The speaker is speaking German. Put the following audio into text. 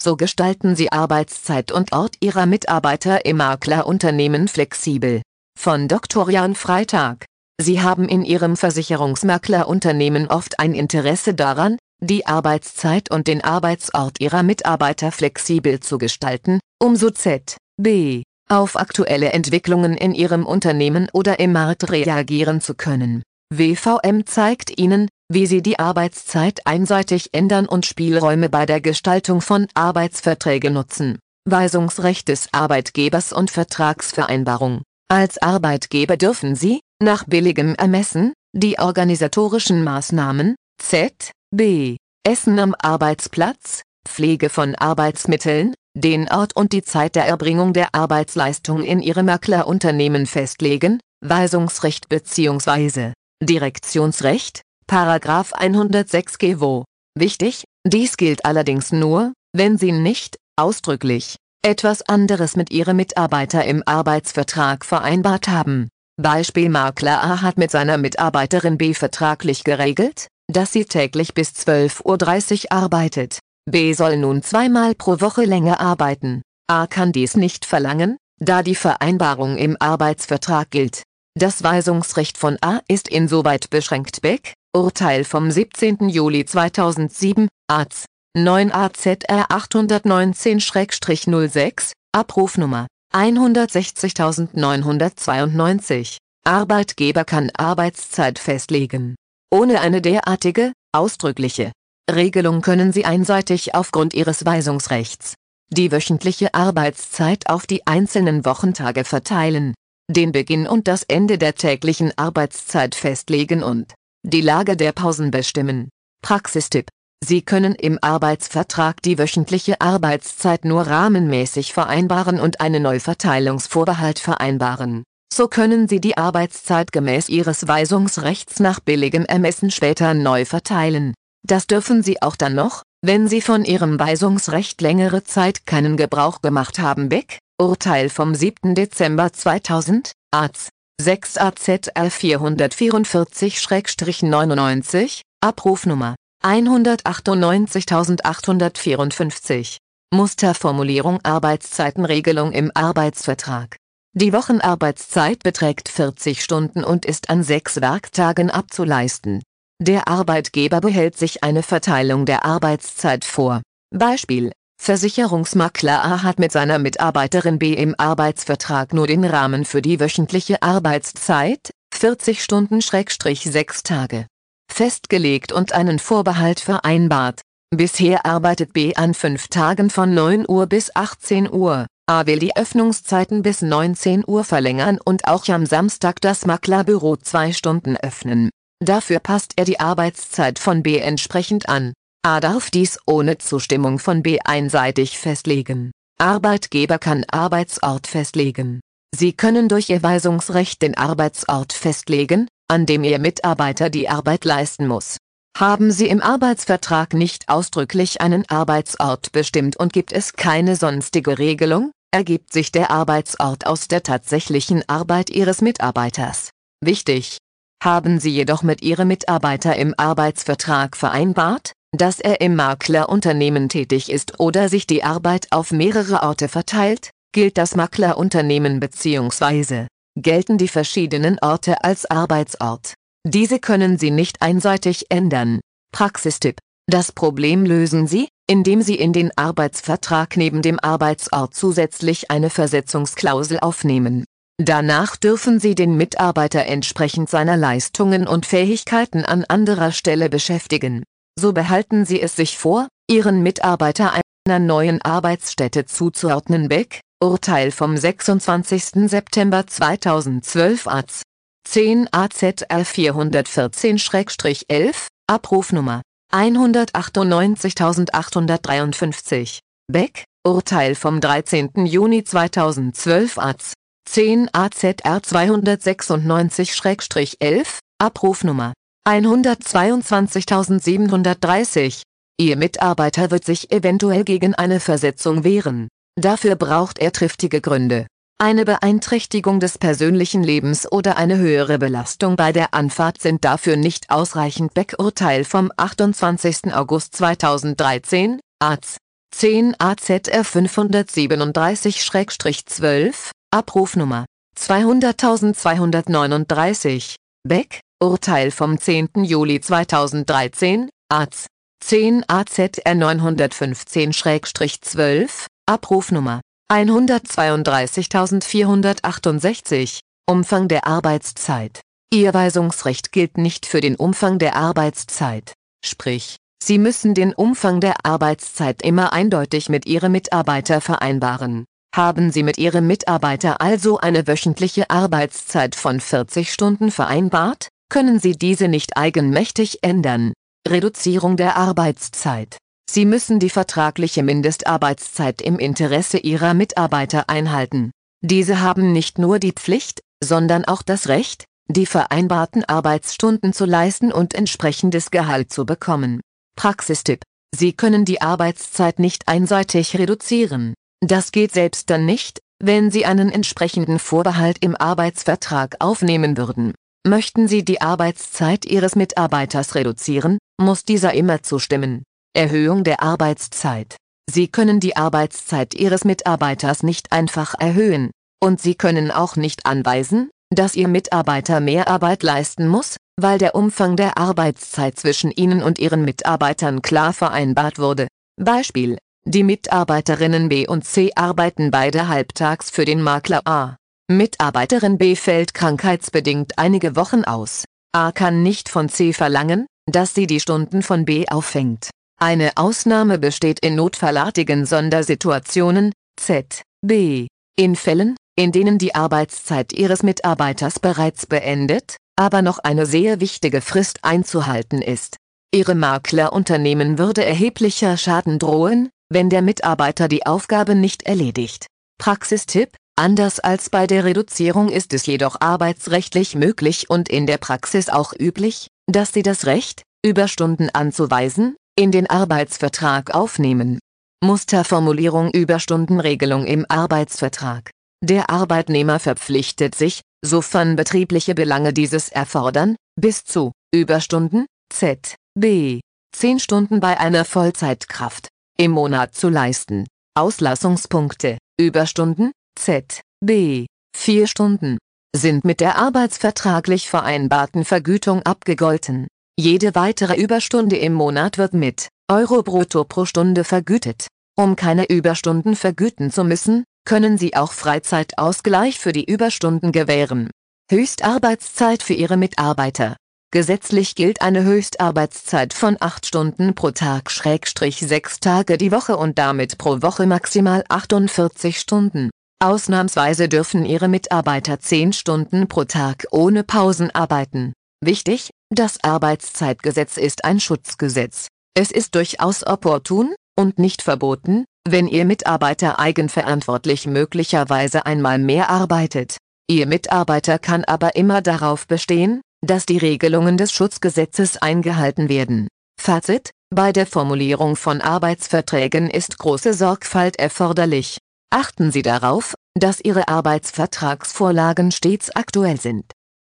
So gestalten Sie Arbeitszeit und Ort Ihrer Mitarbeiter im Maklerunternehmen flexibel. Von Dr. Jan Freitag. Sie haben in Ihrem Versicherungsmaklerunternehmen oft ein Interesse daran, die Arbeitszeit und den Arbeitsort Ihrer Mitarbeiter flexibel zu gestalten, um so z.B. auf aktuelle Entwicklungen in Ihrem Unternehmen oder im Markt reagieren zu können. WVM zeigt Ihnen, wie Sie die Arbeitszeit einseitig ändern und Spielräume bei der Gestaltung von Arbeitsverträgen nutzen. Weisungsrecht des Arbeitgebers und Vertragsvereinbarung. Als Arbeitgeber dürfen Sie, nach billigem Ermessen, die organisatorischen Maßnahmen, z.B. Essen am Arbeitsplatz, Pflege von Arbeitsmitteln, den Ort und die Zeit der Erbringung der Arbeitsleistung in Ihrem Maklerunternehmen festlegen, Weisungsrecht bzw. Direktionsrecht, § 106 GWO. Wichtig, dies gilt allerdings nur, wenn Sie nicht, ausdrücklich, etwas anderes mit Ihrem Mitarbeiter im Arbeitsvertrag vereinbart haben. Beispiel: Makler A hat mit seiner Mitarbeiterin B vertraglich geregelt, dass sie täglich bis 12:30 Uhr arbeitet. B soll nun zweimal pro Woche länger arbeiten. A kann dies nicht verlangen, da die Vereinbarung im Arbeitsvertrag gilt. Das Weisungsrecht von A ist insoweit beschränkt. Beck, Urteil vom 17. Juli 2007, AZ 9 AZR 819/06, Abrufnummer 160992. Arbeitgeber kann Arbeitszeit festlegen. Ohne eine derartige, ausdrückliche Regelung können Sie einseitig aufgrund Ihres Weisungsrechts die wöchentliche Arbeitszeit auf die einzelnen Wochentage verteilen, den Beginn und das Ende der täglichen Arbeitszeit festlegen und die Lage der Pausen bestimmen. Praxistipp: Sie können im Arbeitsvertrag die wöchentliche Arbeitszeit nur rahmenmäßig vereinbaren und einen Neuverteilungsvorbehalt vereinbaren. So können Sie die Arbeitszeit gemäß Ihres Weisungsrechts nach billigem Ermessen später neu verteilen. Das dürfen Sie auch dann noch, wenn Sie von Ihrem Weisungsrecht längere Zeit keinen Gebrauch gemacht haben. Beck, Urteil vom 7. Dezember 2000, AZ 6 AZR 444/99, Abrufnummer 198854. Musterformulierung Arbeitszeitenregelung im Arbeitsvertrag. Die Wochenarbeitszeit beträgt 40 Stunden und ist an 6 Werktagen abzuleisten. Der Arbeitgeber behält sich eine Verteilung der Arbeitszeit vor. Beispiel: Versicherungsmakler A hat mit seiner Mitarbeiterin B im Arbeitsvertrag nur den Rahmen für die wöchentliche Arbeitszeit, 40 Stunden/6 Tage, festgelegt und einen Vorbehalt vereinbart. Bisher arbeitet B an 5 Tagen von 9 Uhr bis 18 Uhr. A will die Öffnungszeiten bis 19 Uhr verlängern und auch am Samstag das Maklerbüro 2 Stunden öffnen. Dafür passt er die Arbeitszeit von B entsprechend an. A darf dies ohne Zustimmung von B einseitig festlegen. Arbeitgeber kann Arbeitsort festlegen. Sie können durch Ihr Weisungsrecht den Arbeitsort festlegen, an dem Ihr Mitarbeiter die Arbeit leisten muss. Haben Sie im Arbeitsvertrag nicht ausdrücklich einen Arbeitsort bestimmt und gibt es keine sonstige Regelung, ergibt sich der Arbeitsort aus der tatsächlichen Arbeit Ihres Mitarbeiters. Wichtig: Haben Sie jedoch mit Ihrem Mitarbeiter im Arbeitsvertrag vereinbart, dass er im Maklerunternehmen tätig ist oder sich die Arbeit auf mehrere Orte verteilt, gilt das Maklerunternehmen bzw. gelten die verschiedenen Orte als Arbeitsort. Diese können Sie nicht einseitig ändern. Praxistipp: Das Problem lösen Sie, indem Sie in den Arbeitsvertrag neben dem Arbeitsort zusätzlich eine Versetzungsklausel aufnehmen. Danach dürfen Sie den Mitarbeiter entsprechend seiner Leistungen und Fähigkeiten an anderer Stelle beschäftigen. So behalten Sie es sich vor, Ihren Mitarbeiter einer neuen Arbeitsstätte zuzuordnen. Beck, Urteil vom 26. September 2012 AZ 10 AZR 414/11, Abrufnummer 198853. Beck, Urteil vom 13. Juni 2012 AZ 10 AZR 296/11, Abrufnummer 122730. Ihr Mitarbeiter wird sich eventuell gegen eine Versetzung wehren. Dafür braucht er triftige Gründe. Eine Beeinträchtigung des persönlichen Lebens oder eine höhere Belastung bei der Anfahrt sind dafür nicht ausreichend. Beck, Urteil vom 28. August 2013, AZ 10 AZR 537/12, Abrufnummer 200.239, Beck, Urteil vom 10. Juli 2013, AZ 10 AZR 915/12, Abrufnummer 132.468, Umfang der Arbeitszeit. Ihr Weisungsrecht gilt nicht für den Umfang der Arbeitszeit, sprich, Sie müssen den Umfang der Arbeitszeit immer eindeutig mit Ihrem Mitarbeiter vereinbaren. Haben Sie mit Ihrem Mitarbeiter also eine wöchentliche Arbeitszeit von 40 Stunden vereinbart, können Sie diese nicht eigenmächtig ändern. Reduzierung der Arbeitszeit. Sie müssen die vertragliche Mindestarbeitszeit im Interesse Ihrer Mitarbeiter einhalten. Diese haben nicht nur die Pflicht, sondern auch das Recht, die vereinbarten Arbeitsstunden zu leisten und entsprechendes Gehalt zu bekommen. Praxistipp: Sie können die Arbeitszeit nicht einseitig reduzieren. Das geht selbst dann nicht, wenn Sie einen entsprechenden Vorbehalt im Arbeitsvertrag aufnehmen würden. Möchten Sie die Arbeitszeit Ihres Mitarbeiters reduzieren, muss dieser immer zustimmen. Erhöhung der Arbeitszeit. Sie können die Arbeitszeit Ihres Mitarbeiters nicht einfach erhöhen. Und Sie können auch nicht anweisen, dass Ihr Mitarbeiter mehr Arbeit leisten muss, weil der Umfang der Arbeitszeit zwischen Ihnen und Ihren Mitarbeitern klar vereinbart wurde. Beispiel: Die Mitarbeiterinnen B und C arbeiten beide halbtags für den Makler A. Mitarbeiterin B fällt krankheitsbedingt einige Wochen aus. A kann nicht von C verlangen, dass sie die Stunden von B auffängt. Eine Ausnahme besteht in notfallartigen Sondersituationen, Z. B. In Fällen, in denen die Arbeitszeit Ihres Mitarbeiters bereits beendet, aber noch eine sehr wichtige Frist einzuhalten ist. Ihrem Maklerunternehmen würde erheblicher Schaden drohen, wenn der Mitarbeiter die Aufgabe nicht erledigt. Praxistipp: Anders als bei der Reduzierung ist es jedoch arbeitsrechtlich möglich und in der Praxis auch üblich, dass Sie das Recht, Überstunden anzuweisen, in den Arbeitsvertrag aufnehmen. Musterformulierung Überstundenregelung im Arbeitsvertrag. Der Arbeitnehmer verpflichtet sich, sofern betriebliche Belange dieses erfordern, bis zu Überstunden, Z.B. 10 Stunden bei einer Vollzeitkraft im Monat zu leisten. Auslassungspunkte: Überstunden, Z.B. 4 Stunden, sind mit der arbeitsvertraglich vereinbarten Vergütung abgegolten. Jede weitere Überstunde im Monat wird mit Euro brutto pro Stunde vergütet. Um keine Überstunden vergüten zu müssen, können Sie auch Freizeitausgleich für die Überstunden gewähren. Höchstarbeitszeit für Ihre Mitarbeiter. Gesetzlich gilt eine Höchstarbeitszeit von 8 Stunden pro Tag/6 Tage die Woche und damit pro Woche maximal 48 Stunden. Ausnahmsweise dürfen Ihre Mitarbeiter 10 Stunden pro Tag ohne Pausen arbeiten. Wichtig: Das Arbeitszeitgesetz ist ein Schutzgesetz. Es ist durchaus opportun und nicht verboten, wenn Ihr Mitarbeiter eigenverantwortlich möglicherweise einmal mehr arbeitet. Ihr Mitarbeiter kann aber immer darauf bestehen, dass die Regelungen des Schutzgesetzes eingehalten werden. Fazit: Bei der Formulierung von Arbeitsverträgen ist große Sorgfalt erforderlich. Achten Sie darauf, dass Ihre Arbeitsvertragsvorlagen stets aktuell sind.